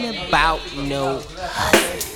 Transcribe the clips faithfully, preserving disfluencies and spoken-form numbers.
ain't about no hustle.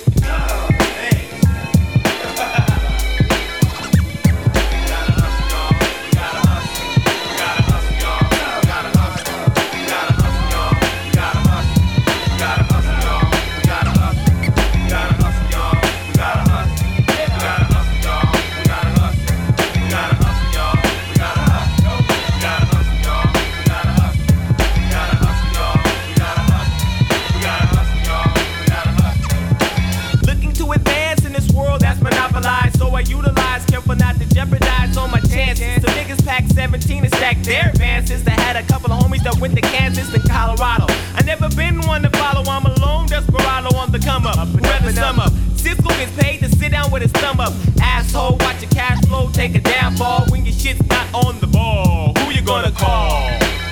seventeen and stacked their advances. I had a couple of homies that went to Kansas and Colorado. I never been one to follow, I'm a lone desperado on the come up. Weather sum up. Cisco gets paid to sit down with his thumb up. Asshole, watch your cash flow, take a downfall when your shit's not on the ball. Who you gonna call?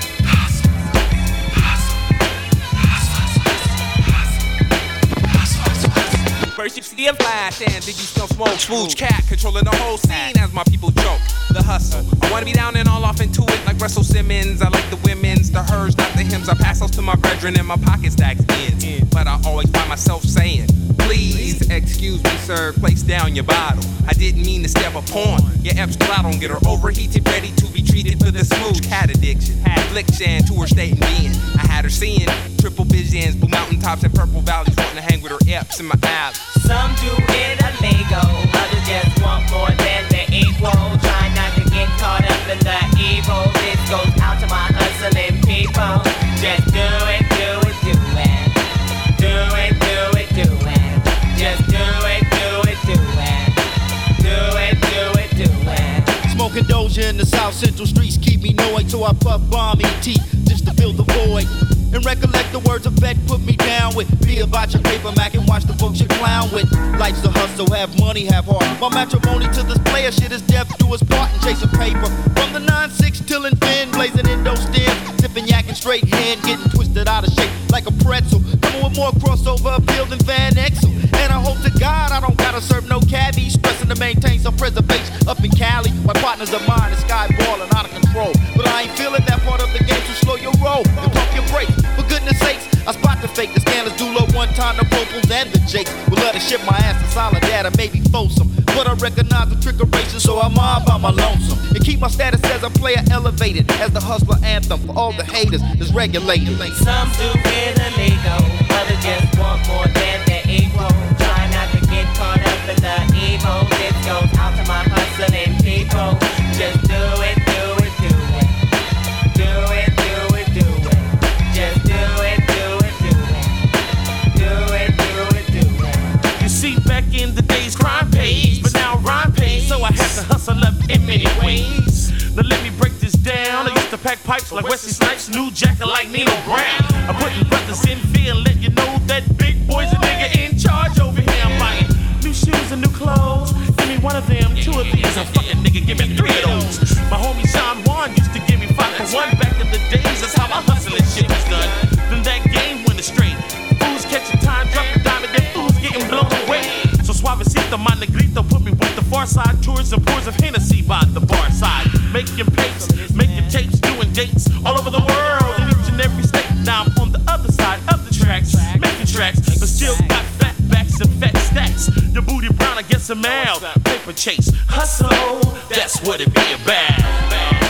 First you see a flash and then you still smoke. Swoosh cat controlling the whole scene as my people joke. The hustle. I wanna be down and all off into it like Russell Simmons. I like the women's, the hers, not the hymns. I pass those to my brethren and my pocket stacks in. But I always find myself saying, please excuse me, sir, place down your bottle. I didn't mean to step upon your Epps throttle and get her overheated, ready to be treated for the smooth cat addiction. Affliction to her state and being. I had her seeing triple visions, blue mountaintops and purple valleys, wanting to hang with her Epps in my alley. Some do it illegal, others just want more than they equal. Try not to get caught up in the evil. This goes out to my hustling people. Just do it, do it, do it. Do it, do it, do it. Just do it, do it, do it. Do it, do it, do it. Smoking Doja in the South Central streets keep me knowing, so I puff bomb E T just to fill the void. And recollect the words of Beck put me down with. Be about your paper Mac and watch the folks you clown with. Life's a hustle, have money, have heart. My matrimony to this player shit is death to his part and chasing paper. From the nine six till infin, blazing in those stems. Sipping yakking straight hand, getting twisted out of shape like a pretzel. Coming with more crossover appeal than Van Exel. And I hope to God I don't gotta serve no cabbies. Stressing to maintain some preservation up in Cali. My partners of mine is skyballing out of control. But I ain't feeling that part of the game, so slow your roll and pump your brakes. For goodness sakes, I spot the fake. The scandals do low one time, the Popals and the Jakes. Will let her ship my ass to solid data, maybe foursome. But I recognize the trick of races, so I'm all by my lonesome. And keep my status as a player elevated, as the hustler anthem for all the haters is regulated. Some do it illegal, others just want more than they equal. Try not to get caught up in the evil. This goes out to my hustling people. Just do it, do it, do it. Do it, do it, do it. Just do it, do it, do it. Do it, do it, do it. You see, back in the days, crime pays, but now rhyme pays, so I have to hustle up in many ways. Now let me break this down. I used to pack pipes like Wesley Snipes, New Jacket like Nino Brown. I'm putting brothers in fear and let you know that big boy's a nigga in charge over here. I'm buying new shoes and new clothes. Give me one of them, two of these, a fucking nigga give me three of those. My homie Sean Juan used to give me five for one back in the days. That's how my hustling shit was done. Then that game went astray. Fools catching time, dropping diamond, then fools getting blown away. So Suavecito, my negrito, put me with the far side tours and pours of Hennessy by the bar side. Making papes, making tapes, doing dates all over the world, in each and every state. Now I'm on the other side of the tracks, making tracks, but still got fat backs and fat stacks. Your booty brown, I guess a male. Paper chase, hustle, that's what it be about.